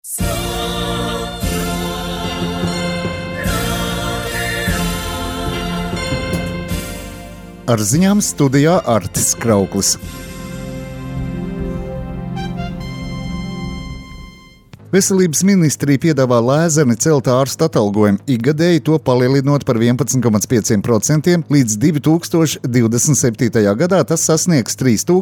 Ar ziņām studijā Artis Krauklis. Veselības ministrija piedāvā lēzeni celt ārstu atalgojumu, ikgadēji to palielinot par 11,5% līdz 2027. gadā. Tas sasniegs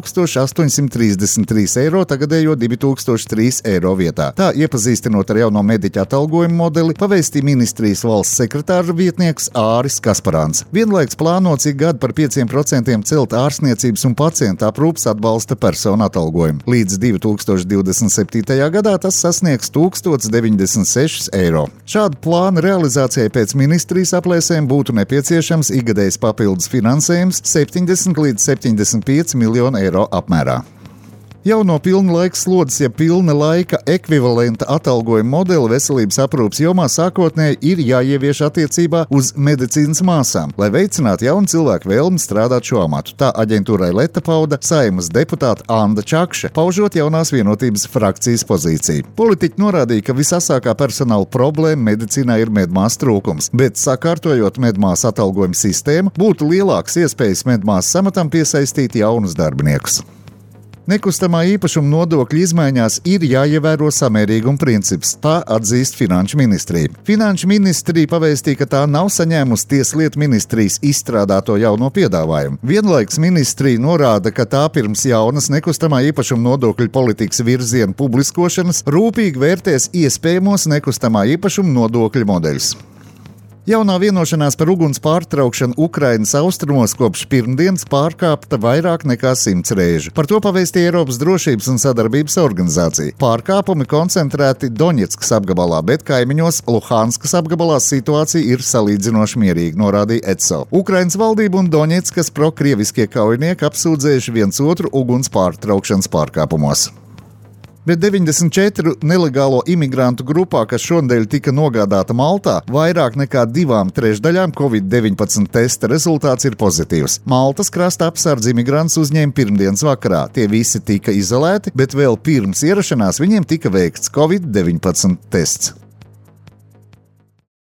3833 eiro, tagadējo 2003 eiro vietā. Tā, iepazīstinot ar jauno mediķa atalgojumu modeli, pavēstīja ministrijas valsts sekretāra vietnieks Āris Kasparāns. Vienlaiks plānots ik gadu par 5% celt ārstniecības un pacienta aprūpes atbalsta personu atalgojumu. Līdz 2027. gadā tas sasniegs 1096 eiro. Šāda plāna realizācijai pēc ministrijas aplēsēm būtu nepieciešams ikgadējs papildus finansējums 70 līdz 75 miljonu eiro apmērā. Jauno pilna laika slodzes, ja pilna laika ekvivalenta atalgojuma modeli veselības aprūpes jomā sākotnēji ir jāievieš attiecībā uz medicīnas māsām, lai veicinātu jaunu cilvēku vēlmi strādāt šo amatu. Tā aģentūrai Leta pauda Saeimas deputāte Anda Čakša, paužot jaunās vienotības frakcijas pozīciju. Politiķi norādīja, ka visasākā personāla problēma medicīnā ir medmāsu trūkums, bet sakārtojot medmāsu atalgojuma sistēmu, būtu lielākas iespējas medmāsu amatam piesaistīt jaunus darbiniekus. Nekustamā īpašuma nodokļu izmaiņās ir jāievēro samērīguma princips, tā atzīst Finanšu ministrija. Finanšu ministrija pavēstīja, ka tā nav saņēmusi Tieslietu ministrijas izstrādāto jauno piedāvājumu. Vienlaiks ministrija norāda, ka tā pirms jaunas nekustamā īpašuma nodokļu politikas virzienu publiskošanas rūpīgi vērtēs iespējamos nekustamā īpašuma nodokļu modeļus. Jaunā vienošanās par uguns pārtraukšanu Ukrainas austrumos kopš pirmdienas pārkāpta vairāk nekā 100 reižu. Par to pavēstīja Eiropas drošības un sadarbības organizācija. Pārkāpumi koncentrēti Doņetskas apgabalā, bet kaimiņos Luhanskas apgabalā situācija ir salīdzinoši mierīga, norādīja ECO. Ukrainas valdība un Doņetskas prokrieviskie kaujinieki apsūdzējuši viens otru uguns pārtraukšanas pārkāpumos. Bet 94 nelegālo imigrantu grupā, kas šonadēļ tika nogādāta Maltā, vairāk nekā 2/3 Covid-19 testa rezultāts ir pozitīvs. Maltas krasta apsardze imigrants uzņēma pirmdienas vakarā. Tie visi tika izolēti, bet vēl pirms ierašanās viņiem tika veikts Covid-19 tests.